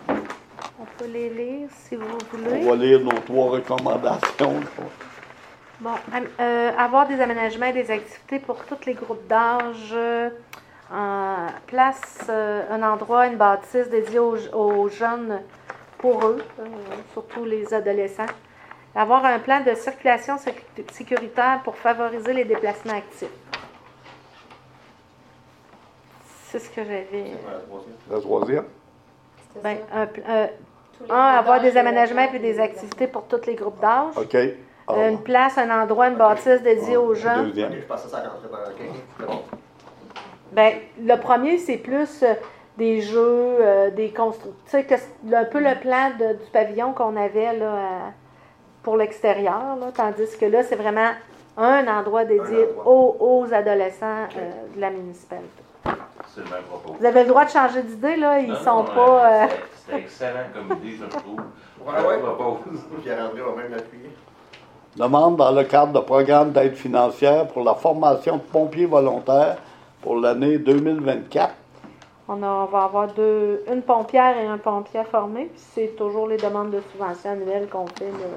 On peut les lire si vous On voulez. va lire nos trois recommandations. Bon, euh, avoir des aménagements et des activités pour tous les groupes d'âge, euh, place euh, un endroit, une bâtisse dédiée aux, aux jeunes pour eux, euh, surtout les adolescents. Avoir un plan de circulation sécu- sécuritaire pour favoriser les déplacements actifs. C'est ce que j'avais. Le troisième. Ben, un, euh, un, avoir des aménagements et des activités pour tous les groupes d'âge. OK. Alors, Euh, une place, un endroit, une bâtisse dédiée aux jeunes. deuxième. Ok, je pensais que ça rentrait dans le OK, c'est bon. Ben, le premier, c'est plus euh, des jeux, euh, des constructions. Tu sais, que c'est un peu le plan de- du pavillon qu'on avait là, à- pour l'extérieur, là, tandis que là, c'est vraiment un endroit dédié Un endroit. aux, aux adolescents euh, de la municipalité. C'est le même propos. Vous avez le droit de changer d'idée, là, ils Non, sont non, pas... euh, c'était- C'était excellent comme idée, je trouve. Ouais, Je ouais. le propose. Pierre-André va même l'appuyer. Demande dans le cadre de programme d'aide financière pour la formation de pompiers volontaires pour l'année deux mille vingt-quatre. On, a- on va avoir deux, une pompière et un pompier formé, puis c'est toujours les demandes de subvention annuelles qu'on fait là,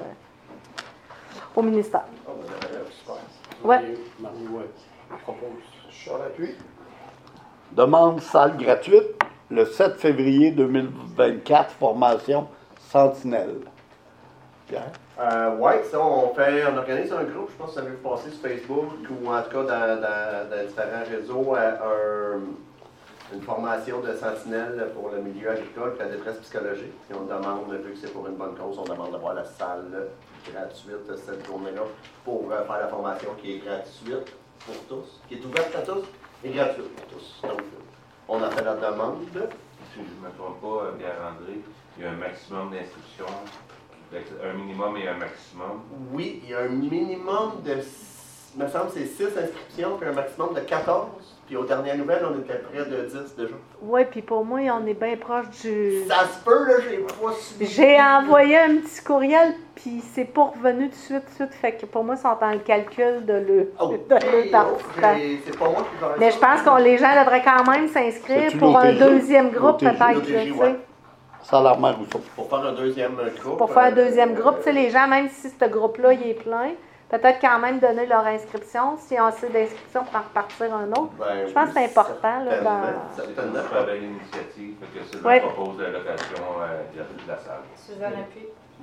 au ministère. Ah, ben, euh, super. Ouais. Marie, ouais, je propose. Je suis en appui. Demande salle gratuite le sept février deux mille vingt-quatre, formation Sentinelle. Pierre? Euh, ouais, ça, on fait, on organise un groupe, je pense que ça veut passer sur Facebook ou en tout cas dans, dans- dans différents réseaux, euh, un- une formation de sentinelle pour le milieu agricole et la détresse psychologique. Et on demande, vu que c'est pour une bonne cause, on demande d'avoir la salle gratuite cette journée-là pour euh, faire la formation qui est gratuite pour tous, qui est ouverte à tous et gratuite pour tous. Donc, on a fait la demande. Si je ne me trompe pas, euh, Pierre-André, il y a un maximum d'inscriptions, un minimum et un maximum. Oui, il y a un minimum de, il me semble, que c'est six inscriptions, puis un maximum de quatorze. Puis aux dernières nouvelles, on était près de dix déjà. Oui, puis pour moi, on est bien proche du... Ça se peut, là, j'ai pas suivi. J'ai envoyé un petit courriel, puis c'est pas revenu tout de suite, tout de suite. Fait que pour moi, ils sont dans le calcul de le, Oh, de le hey, participant. oh, j'ai- c'est pas moi qui vais Mais je pense que les gens devraient quand même s'inscrire C'est-tu pour un l'O T J? deuxième groupe, L'O T J, peut-être. là, l'O T J, tu sais. ouais. Salaire Rousseau. Pour faire un deuxième groupe. Pour faire un euh, deuxième groupe, tu sais, euh, les gens, même si ce groupe-là, il est plein, peut-être quand même donner leur inscription. S'ils ont assez d'inscriptions pour en repartir un autre. ben Je pense que c'est oui, important, là, certainement, dans- C'est une certainement. super belle initiative, fait que Sylvain Ouais. propose la location euh, de la salle. Suzanne appuie.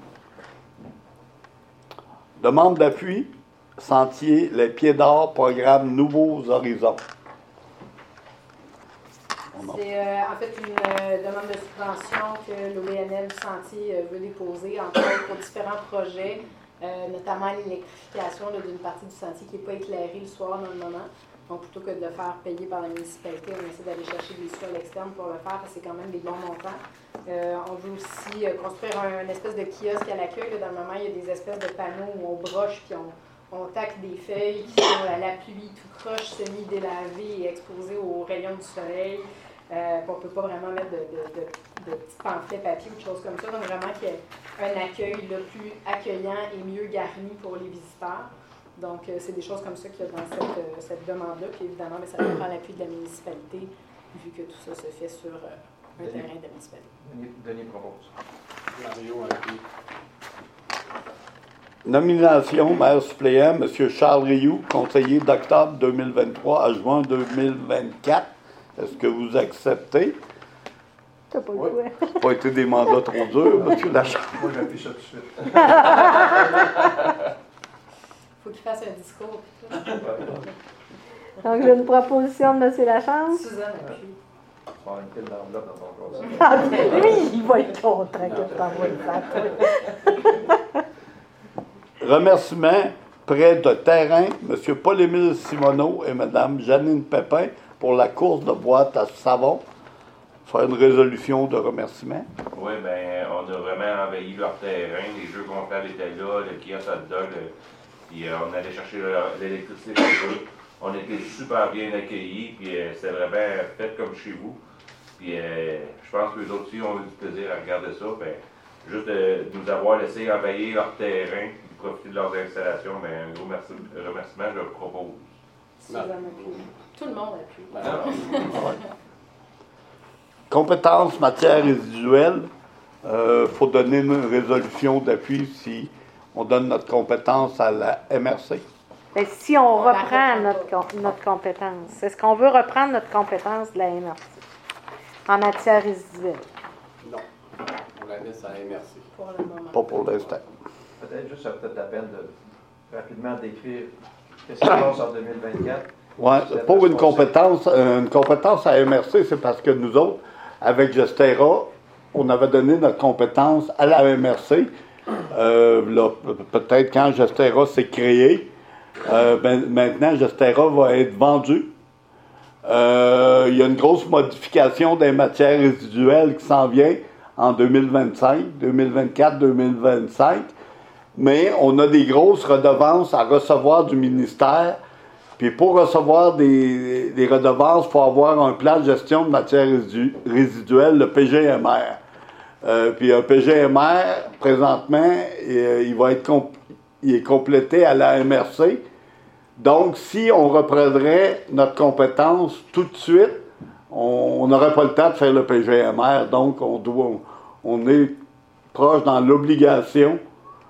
Demande d'appui, Sentier, les Pieds d'Or, programme Nouveaux Horizons. On en- C'est euh, en fait une euh, demande de subvention que l'O B N L du Sentier euh, veut déposer, entre autres pour différents projets, euh, notamment l'électrification là, d'une partie du sentier qui n'est pas éclairée le soir dans le moment. Donc, plutôt que de le faire payer par la municipalité, on essaie d'aller chercher des sous à l'externe pour le faire, parce que c'est quand même des bons montants. Euh, on veut aussi euh, construire un, une espèce de kiosque à l'accueil. Là. Dans le moment, il y a des espèces de panneaux où on broche puis on, on tacle des feuilles qui sont à la pluie, tout croche, semi-délavées et exposées aux rayons du soleil. Euh, puis on ne peut pas vraiment mettre de, de, de, de petits pamphlets papier ou de choses comme ça. Donc, vraiment qu'il y ait un accueil là, plus accueillant et mieux garni pour les visiteurs. Donc, euh, c'est des choses comme ça qu'il y a dans cette, euh, cette demande-là. Puis évidemment, mais ça prend l'appui de la municipalité, vu que tout ça se fait sur euh, un Denis. terrain de la municipalité. Denis, Denis propose. Mario appuie. Nomination, maire suppléant, M. Charles Rioux, conseiller d'octobre deux mille vingt-trois à juin deux mille vingt-quatre. Est-ce que vous acceptez? T'as pas le Oui. choix. Ça n'a pas été des mandats trop durs, M. Lachance. Moi, j'appuie ça tout de suite. Il faut qu'il fasse un discours. puis tout. Donc, j'ai une proposition de M. Lachance. Suzanne appuie. Tu vas avoir une pile d'enveloppes dans ton casier. Ah, ben, lui, il va être content que tu t'envoies le faire. Remerciements près de terrain, M. Paul-Émile Simoneau et Mme Janine Pépin pour la course de boîte à savon. Faire une résolution de remerciement. Oui, bien, on a vraiment envahi leur terrain. Les jeux gonflables étaient là, le kiosque hot dog, le- puis euh, on allait chercher le- l'électricité pour eux. On était super bien accueillis, puis euh, c'était vraiment fait comme chez vous. Puis euh, je pense que les autres aussi ont eu du plaisir à regarder ça. Ben, juste de, de nous avoir laissé envahir leur terrain, puis de profiter de leurs installations, ben, un gros merci, remerciement, je le propose. Suzanne appuie. Tout le monde appuie. Ben, Compétences, matières résiduelles. Il faut donner une résolution d'appui si on donne notre compétence à la M R C. Bien, si on On la reprend reprend notre, pas. com- notre compétence, est-ce qu'on veut reprendre notre compétence de la M R C en matière résiduelle? Non. On la laisse à M R C. Pour le moment. Pas pour l'instant. Peut-être juste, ça vaut peut-être la peine de rapidement décrire qu'est-ce qui se passe en deux mille vingt-quatre. Ouais, pour une compétence, euh, une compétence à M R C, c'est parce que nous autres, avec Gestera, on avait donné notre compétence à la M R C. Euh, là, peut-être quand Gestera s'est créé, euh, ben, maintenant Gestera va être vendu. Euh, il y a une grosse modification des matières résiduelles qui s'en vient en deux mille vingt-cinq, deux mille vingt-quatre, deux mille vingt-cinq. Mais on a des grosses redevances à recevoir du ministère. Puis pour recevoir des, des redevances, il faut avoir un plan de gestion de matières résidu- résiduelles, le P G M R. Euh, puis un P G M R, présentement, il, il va être comp- il est complété à la M R C. Donc, si on reprendrait notre compétence tout de suite, on n'aurait pas le temps de faire le P G M R. Donc, on, doit, on est proche dans l'obligation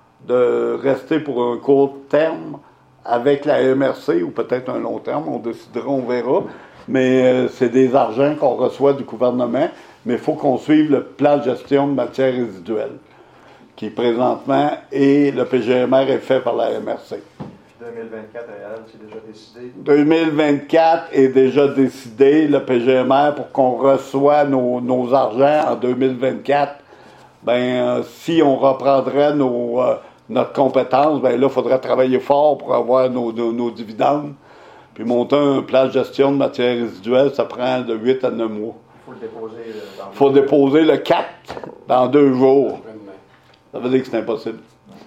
de rester pour un court terme avec la M R C, ou peut-être un long terme, on décidera, on verra. Mais euh, c'est des argents qu'on reçoit du gouvernement, mais il faut qu'on suive le plan de gestion de matières résiduelles, qui présentement, et le P G M R est fait par la M R C. deux mille vingt-quatre, Alan, c'est déjà décidé. deux mille vingt-quatre est déjà décidé, le P G M R, pour qu'on reçoive nos, nos argents en deux mille vingt-quatre. Ben, euh, si on reprendrait nos, euh, notre compétence, ben là, il faudrait travailler fort pour avoir nos, nos, nos dividendes. Puis monter un plan de gestion de matières résiduelles, ça prend de huit à neuf mois. Il faut le déposer euh, dans Il faut déposer le quatre dans deux jours. Après-demain. Ça veut dire que c'est impossible.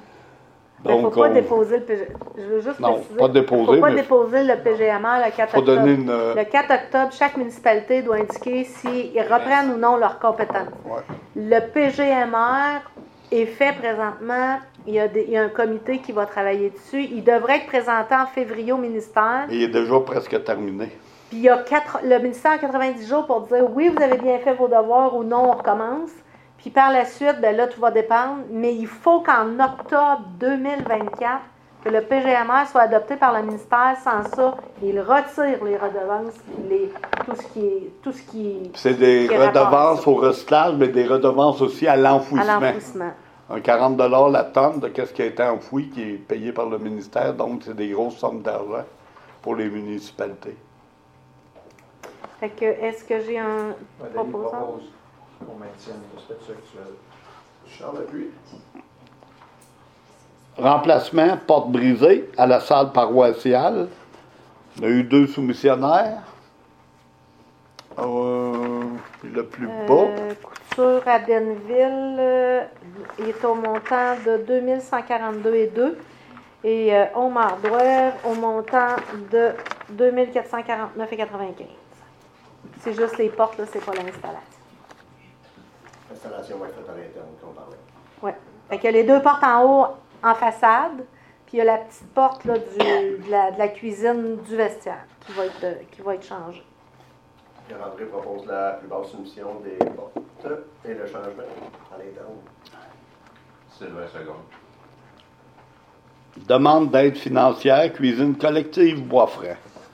Il ne faut pas on- déposer le P G. Je veux juste Non, préciser. pas déposer, Il ne faut pas mais- déposer le P G M R le quatre faut octobre. donner une. euh, Le quatre octobre, chaque municipalité doit indiquer s'ils reprennent ou non leurs compétences. ouais. Le P G M R est fait présentement. Il y, a des- il y a un comité qui va travailler dessus. Il devrait être présenté en février au ministère. Il est déjà presque terminé. Puis il y a quatre, le ministère a quatre-vingt-dix jours pour dire oui, vous avez bien fait vos devoirs ou non, on recommence. Puis par la suite, ben là, tout va dépendre. Mais il faut qu'en octobre deux mille vingt-quatre, que le P G M R soit adopté par le ministère. Sans ça, il retire les redevances, les, tout ce qui est. Tout ce qui est C'est des qui est rapport à redevances ça. au recyclage, mais des redevances aussi à à l'enfouissement. l'enfouissement. Un quarante dollars la tonne de ce qui a été enfoui, qui est payé par le ministère. Donc, c'est des grosses sommes d'argent pour les municipalités. Fait que, est-ce que j'ai un Ouais, Denis proposant? propose qu'on maintienne le statut actuel. Charles appuie. Remplacement, porte brisée à la salle paroissiale. On a eu deux soumissionnaires. Euh, le plus bas, Euh, couture à Denville, euh, il est au montant de deux mille cent quarante-deux et deux. Et euh, Home Hardware au montant de deux mille quatre cent quarante-neuf et quatre-vingt-quinze. C'est juste les portes, là, c'est pas l'installation. L'installation va être faite à l'interne, qu'on parlait. Ouais. Fait qu'il y a les deux portes en haut en façade, puis il y a la petite porte là, du, de, la, de la cuisine du vestiaire qui va être, euh, qui va être changée. Pierre-André propose la plus basse soumission des portes et le changement à l'interne. Sylvain Seconde. demande d'aide financière, cuisine collective Boisfranc.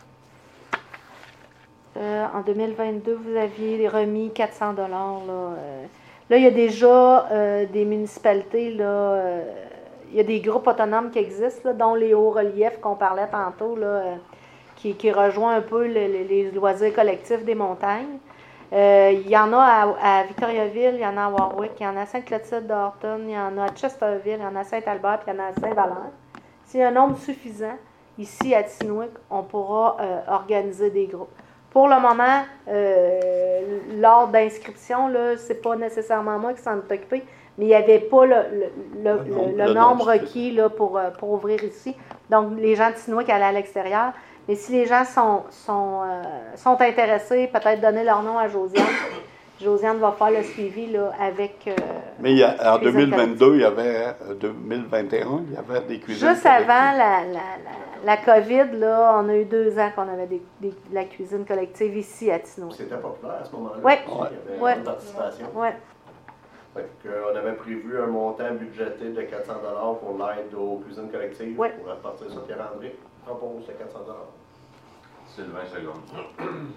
Euh, en deux mille vingt-deux, vous aviez remis quatre cents dollars. Là, euh. là, il y a déjà euh, des municipalités, là, euh, il y a des groupes autonomes qui existent, là, dont les hauts reliefs qu'on parlait tantôt, là, euh, qui, qui rejoint un peu le- le- les loisirs collectifs des montagnes. Euh, il y en a à, à Victoriaville, il y en a à Warwick, il y en a à Sainte-Clotilde d'Orton, il y en a à Chesterville, il y en a à Saint-Albert, puis il y en a à Saint-Valère. S'il y a un nombre suffisant, ici à Tinwick, on pourra euh, organiser des groupes. Pour le moment, euh, l'ordre d'inscription, là, c'est pas nécessairement moi qui s'en est occupé, mais il n'y avait pas le, le, le, Le nombre- le le nombre nombre requis là, pour, euh, pour ouvrir ici. Donc, les gens de Tinwick allaient à l'extérieur. Mais si les gens sont, sont, euh, sont intéressés, peut-être donner leur nom à Josiane. Josiane va faire le suivi là, avec... euh, Mais il y a- en les deux mille vingt-deux, il y avait, euh, deux mille vingt et un, il y avait des cuisines Juste collectives. avant la, la, la, la COVID, là, on a eu deux ans qu'on avait des, des- de la cuisine collective ici à Tinwick. C'était populaire à ce moment-là. Ouais. Il y avait Ouais. une participation. Ouais. Fait que, euh, on avait prévu un montant budgété de quatre cents dollars pour l'aide aux cuisines collectives. Oui. Pour repartir ça, Pierre-André propose ce quatre cents dollars. Sylvain secondes.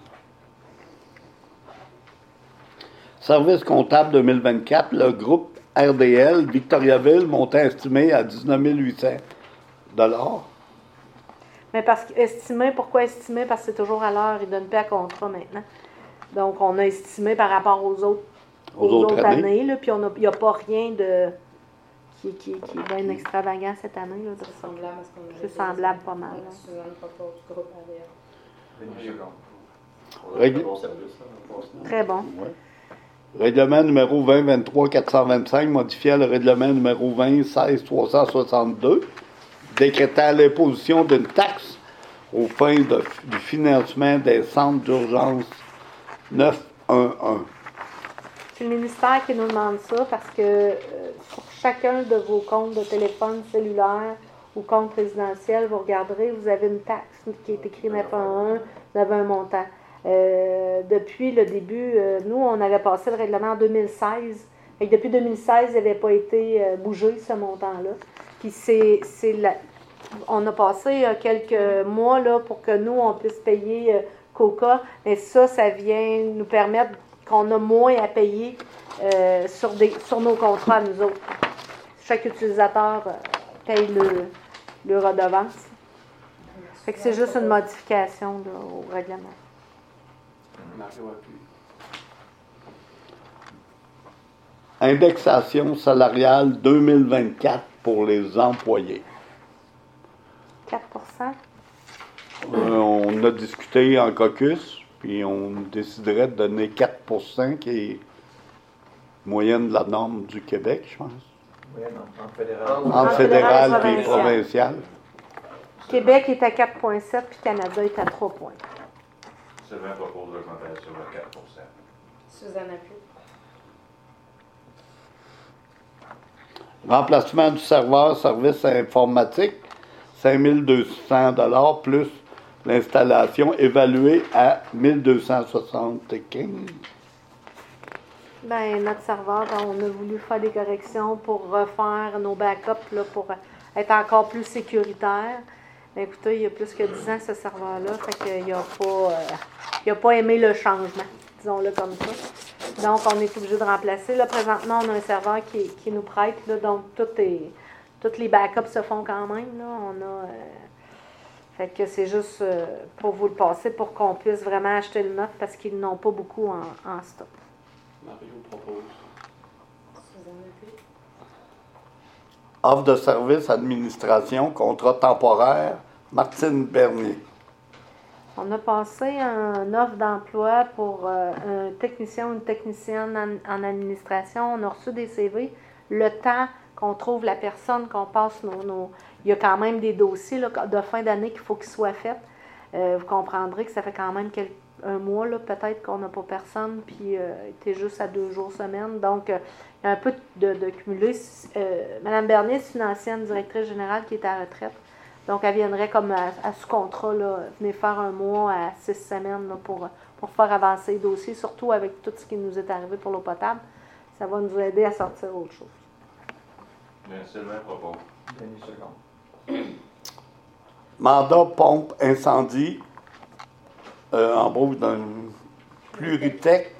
Service comptable deux mille vingt-quatre, le groupe R D L, Victoriaville, montant estimé à dix-neuf mille huit cents dollars. Mais parce que estimé, pourquoi estimer? Parce que c'est toujours à l'heure, ils ne donnent plus à contrat maintenant. Donc, on a estimé par rapport aux autres, Aux aux autres autres années. années, là, puis il n'y a pas rien de qui, qui, qui est bien extravagant cette année. Là, de C'est ça. semblable à ce qu'on avait C'est dit. semblable pas mal, là. Suzanne propose du groupe A D L. Denis Seconde. On a Règle- un bon service, hein, on pense. Très bon. Ouais. Règlement numéro vingt vingt-trois quatre cent vingt-cinq, modifiant le règlement numéro vingt seize trois cent soixante-deux, décrétant l'imposition d'une taxe aux fins de- du financement des centres d'urgence neuf un un. C'est le ministère qui nous demande ça parce que euh, sur chacun de vos comptes de téléphone cellulaire ou compte résidentiel, vous regarderez, vous avez une taxe qui est écrite neuf un un, vous avez un montant. Euh, depuis le début, euh, nous, on avait passé le règlement en deux mille seize. Et depuis deux mille seize, il n'avait pas été euh, bougé, ce montant-là. Puis c'est, c'est la- on a passé euh, quelques mois là, pour que nous, on puisse payer euh, Coca. Mais ça, ça vient nous permettre qu'on a moins à payer euh, sur, des, sur nos contrats à nous autres. Chaque utilisateur euh, paye le, le redevance. Fait que c'est juste une modification là, au règlement. Mario a pu. Indexation salariale deux mille vingt-quatre pour les employés. quatre pour cent. Euh, on a discuté en caucus, puis on déciderait de donner quatre pour cent, qui est moyenne de la norme du Québec, je pense. Moyenne en, en fédéral. En En fédéral fédéral et et provincial. Québec est à quatre virgule sept puis Canada est à trois points. Sylvain propose l'augmentation de quatre pour cent. Suzanne appuie. Remplacement du serveur service informatique, cinq mille deux cents dollars plus l'installation évaluée à mille deux cent soixante-quinze. Ben, notre serveur, ben, on a voulu faire des corrections pour refaire nos backups là, pour être encore plus sécuritaire. Ben, écoutez, il y a plus que dix ans ce serveur-là, fait qu'il n'a pas, euh, il a pas aimé le changement, disons-le comme ça. Donc, on est obligé de remplacer. Là, présentement, on a un serveur qui, qui nous prête, là, donc tout est, tous les backups se font quand même. Là. On a, euh, fait que c'est juste euh, pour vous le passer pour qu'on puisse vraiment acheter le neuf parce qu'ils n'ont pas beaucoup en, en stock. Mario propose. Suzanne appuie. Offre de service administration, contrat temporaire, Martine Bernier. On a passé un offre d'emploi pour euh, un technicien ou une technicienne en, en administration. On a reçu des C V. Le temps qu'on trouve la personne, qu'on passe nos, nos... Il y a quand même des dossiers là, de fin d'année qu'il faut qu'ils soient faits. Euh, vous comprendrez que ça fait quand même quelques, un mois, là, peut-être qu'on n'a pas personne, puis euh, était juste à deux jours semaine. Donc, euh, il y a un peu de, de cumulé. Euh, Madame Bernier, c'est une ancienne directrice générale qui est à la retraite. Donc, elle viendrait comme à, à sous-contrat, là, venir faire un mois à six semaines là, pour, pour faire avancer les dossiers, surtout avec tout ce qui nous est arrivé pour l'eau potable. Ça va nous aider à sortir autre chose. Mais Sylvain propose. Denis Seconde. Mandat pompe incendie, euh, embauche d'un Pluritech.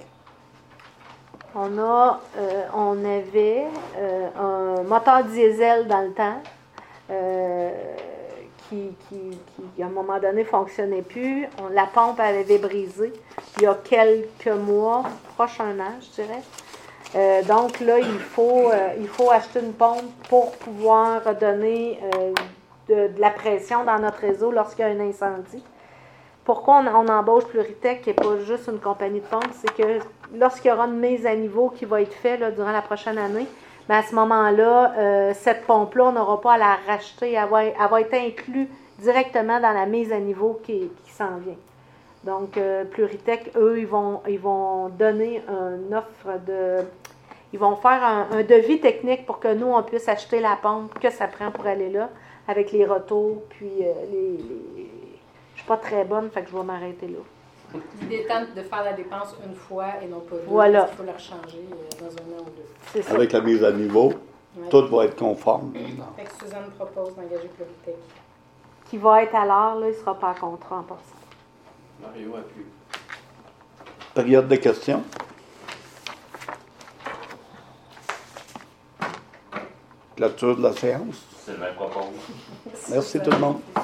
On a, euh, on avait euh, un moteur diesel dans le temps euh, qui, qui, qui, à un moment donné, ne fonctionnait plus. On, la pompe elle avait brisé il y a quelques mois, proche un an, je dirais. Euh, donc là, il faut, euh, il faut acheter une pompe pour pouvoir donner euh, de, de la pression dans notre réseau lorsqu'il y a un incendie. Pourquoi on, on embauche Pluritech, qui n'est pas juste une compagnie de pompe, c'est que lorsqu'il y aura une mise à niveau qui va être faite là, durant la prochaine année, bien, à ce moment-là, euh, cette pompe-là, on n'aura pas à la racheter, elle va, elle va être inclue directement dans la mise à niveau qui, qui s'en vient. Donc, euh, Pluritech, eux, ils vont, ils vont donner une offre de... Ils vont faire un, un devis technique pour que nous, on puisse acheter la pompe que ça prend pour aller là, avec les retours, puis euh, les... les... Je suis pas très bonne, fait que je vais m'arrêter là. L'idée étant de faire la dépense une fois et non pas deux. Voilà. Il faut la rechanger euh, dans un an ou deux. C'est ça. Avec la mise à niveau, Ouais. tout va être conforme. Fait que Suzanne propose d'engager Pluritech. Qui va être à l'heure, là, il ne sera pas en contrat en passant. Mario appuie. Période de questions. Clôture de la séance. C'est le même propos. Merci tout le monde.